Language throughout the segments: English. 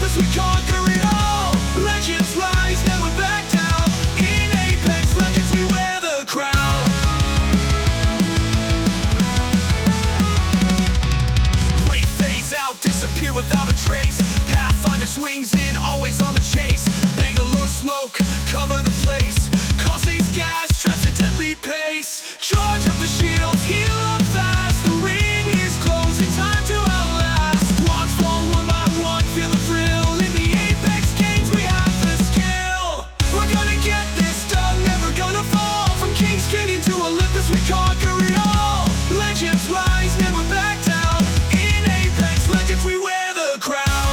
Olympus we conquer it all. Legends rise, never back down. In Apex Legends we wear the crown. Blade fades out, disappear without a trace. Pathfinder swings in, always on the chase. Bangalore smoke, cover the place. Causing gas, traps at deadly pace. Charge up the shields, heal up fast. The ring is closing, time to outlast. Squads fall one by one, feel the thrill. In the Apex games we have the skill. We're gonna get this done, never gonna fall. From King's Canyon to Olympus we conquer it all. Legends rise, never back down. In Apex Legends we wear the crown.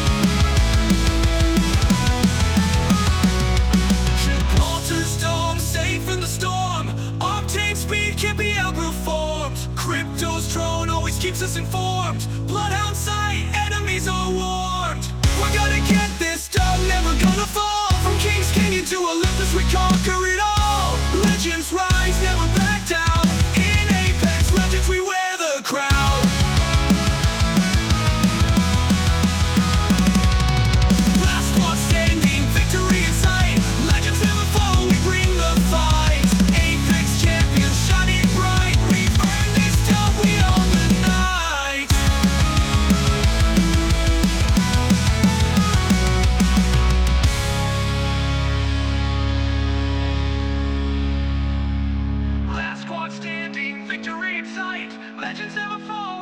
Gibraltar's dome, safe in the storm. Octane speed can't be outperformed. Crypto's drone always keeps us informed. Bloodhound sight, enemies are warned. We're gonna get this done, never gonna fall. From King's Canyon to Olympus we conquer it all. Legends rise, never back down. In Apex Legends we wear the crown. Last squad standing, victory in sight. Legends never fall, we bring the fight. Apex champions shining bright. We earn this dub, we own the night. Last squad standing, victory in sight. Legends never fall.